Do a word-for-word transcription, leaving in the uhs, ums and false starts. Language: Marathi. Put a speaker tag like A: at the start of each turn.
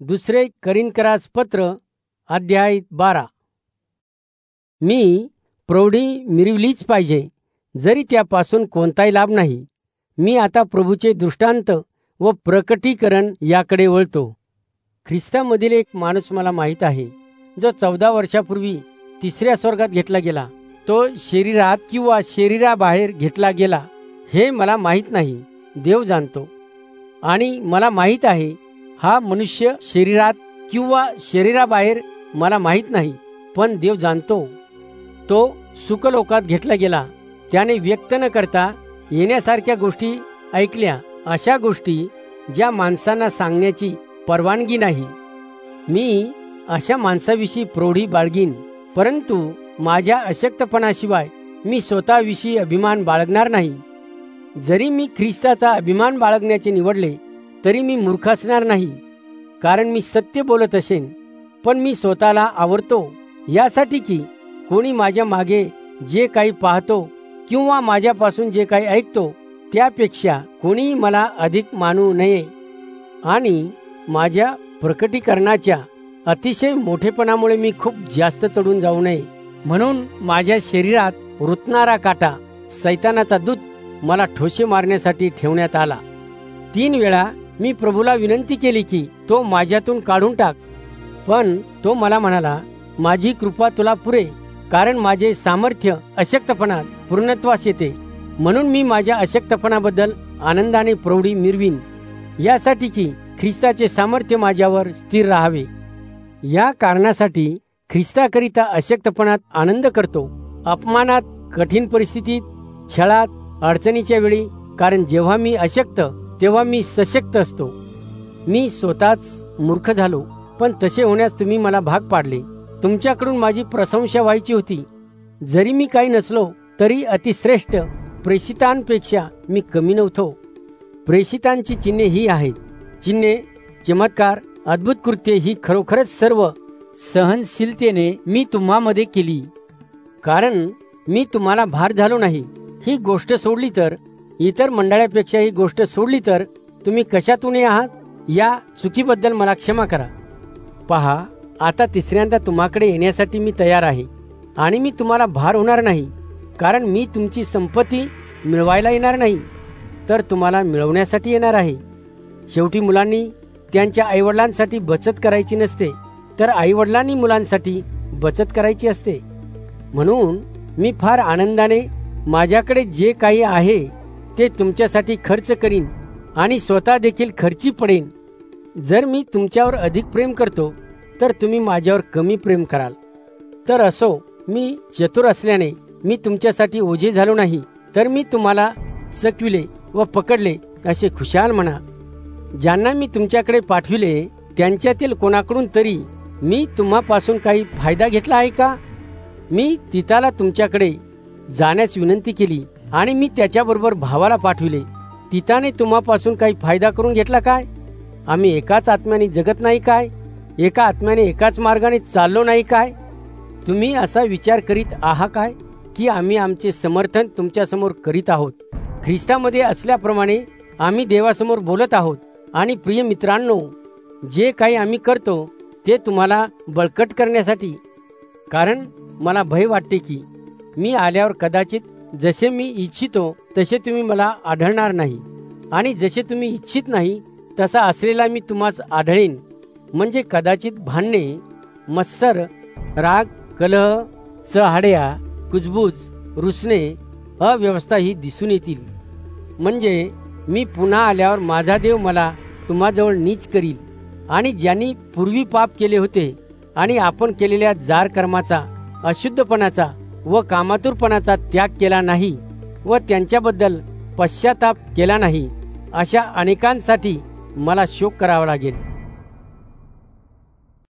A: दुसरे करिन्थरास पत्र अध्याय बारा. मी प्रौढी मिरवलीच पाहिजे, जरी त्यापासून कोणताही लाभ नाही. मी आता प्रभूचे दृष्टांत व प्रकटीकरण याकडे वळतो. ख्रिस्तामधील एक माणूस मला माहीत आहे, जो चौदा वर्षापूर्वी तिसऱ्या स्वर्गात घेतला गेला. तो शरीरात किंवा शरीराबाहेर घेतला गेला हे मला माहीत नाही, देव जाणतो. आणि मला माहीत आहे, हा मनुष्य शरीरात किंवा शरीराबाहेर मला माहीत नाही, पण देव जाणतो. तो सुखलोकात घेतला गेला. त्याने व्यक्त न करता येण्यासारख्या गोष्टी ऐकल्या, अशा गोष्टी ज्या माणसांना सांगण्याची परवानगी नाही. मी अशा माणसाविषयी प्रौढी बाळगीन, परंतु माझ्या अशक्तपणाशिवाय मी स्वतःविषयी अभिमान बाळगणार नाही. जरी मी ख्रिस्ताचा अभिमान बाळगण्याचे निवडले तरी मी मूर्ख असणार नाही, कारण मी सत्य बोलत असेन. पण मी स्वतःला आवरतो यासाठी की कोणी माझ्या मागे जे काही पाहतो किंवा माझ्यापासून जे काही ऐकतो त्यापेक्षा कोणी मला अधिक मानू नये. आणि माझ्या प्रकटीकरणाच्या अतिशय मोठेपणामुळे मी खूप जास्त चढून जाऊ नये, म्हणून माझ्या शरीरात रुतणारा काटा, सैतानाचा दूत मला ठोसे मारण्यासाठी ठेवण्यात आला. तीन वेळा मी प्रभूला विनंती केली की तो माझ्यातून काढून टाक, पण तो मला म्हणाला, माझी कृपा तुला पुरे, कारण माझे सामर्थ्य अशक्तपणात पूर्णत्वास येते. म्हणून मी माझ्या अशक्तपणाबद्दल आनंदाने प्रौढी मिरवीन, यासाठी की ख्रिस्ताचे सामर्थ्य माझ्यावर स्थिर राहावे. या कारणासाठी ख्रिस्ताकरिता अशक्तपणात आनंद करतो, अपमानात, कठीण परिस्थितीत, छळात, अडचणीच्या वेळी, कारण जेव्हा मी अशक्त तेव्हा मी सशक्त असतो. मी स्वतःच मूर्ख झालो, पण तसे होण्यास तुम्ही मला भाग पाडले. तुमच्याकडून माझी प्रशंसा व्हायची होती. जरी मी काही नसलो तरी अतिश्रेष्ठ प्रेषितांपेक्षा मी कमी नव्हतो. प्रेषितांची चिन्हे ही आहेत. चिन्हे, चमत्कार, अद्भुत कृत्ये ही खरोखरच सर्व सहनशीलतेने मी तुम्हामध्ये केली, कारण मी तुम्हाला भार झालो नाही. ही गोष्ट सोडली तर, इतर मंडळापेक्षा ही गोष्ट सोडली तर तुम्ही कशातूनही आहात, या चुकीबद्दल मला क्षमा करा. पहा, आता तिसऱ्यांदा तुम्हाकडे येण्यासाठी मी तयार आहे, आणि मी तुम्हाला भार होणार नाही, कारण मी तुमची संपत्ती मिळवायला येणार नाही, तर तुम्हाला मिळवण्यासाठी येणार आहे. शेवटी मुलांनी त्यांच्या आईवडिलांसाठी बचत करायची नसते, तर आईवडिलांनी मुलांसाठी बचत करायची असते. म्हणून मी फार आनंदाने माझ्याकडे जे काही आहे ते तुमच्यासाठी खर्च करीन आणि स्वतः देखील खर्ची पडेन. जर मी तुमच्यावर अधिक प्रेम करतो तर तुम्ही माझ्यावर कमी प्रेम कराल. तर असो, मी चतुर असल्याने मी तुमच्यासाठी ओझे झालो नाही, तर मी तुम्हाला चकविले व पकडले असे खुशाल म्हणा. ज्यांना मी तुमच्याकडे पाठविले त्यांच्यातील कोणाकडून तरी मी तुम्हापासून काही फायदा घेतला आहे का? मी तिताला तुमच्याकडे जाण्यास विनंती केली आणि मी त्याच्याबरोबर भावाला पाठविले. तिताने तुम्हापासून काही फायदा करून घेतला काय? आम्ही एकाच आत्म्याने जगत नाही काय? एका आत्म्याने एकाच मार्गाने चाललो नाही काय? तुम्ही असा विचार करीत आहात काय की आम्ही आमचे समर्थन तुमच्यासमोर करीत आहोत? ख्रिस्तामध्ये असल्याप्रमाणे आम्ही देवासमोर बोलत आहोत. आणि प्रिय मित्रांनो, जे काही आम्ही करतो ते तुम्हाला बळकट करण्यासाठी, कारण मला भय वाटते की मी आल्यावर कदाचित जसे मी इच्छितो तसे तुम्ही मला आढळणार नाही, आणि जसे तुम्ही इच्छित नाही तसा असलेला मी तुम्हास आढळेन. म्हणजे कदाचित भांडणे, मत्सर, राग, कलह, चहाड्या, कुजबूज, रुसणे, अव्यवस्था ही दिसून येतील. म्हणजे मी पुन्हा आल्यावर माझा देव मला तुम्हाजवळ नीच करील. आणि ज्यांनी पूर्वी पाप केले होते आणि आपण केलेल्या जार कर्माचा, अशुद्धपणाचा व कामातुरपणाचा त्याग केला नाही व त्यांच्याबद्दल पश्चाताप केला नाही, अशा अनेकांसाठी मला शोक करावा लागेल.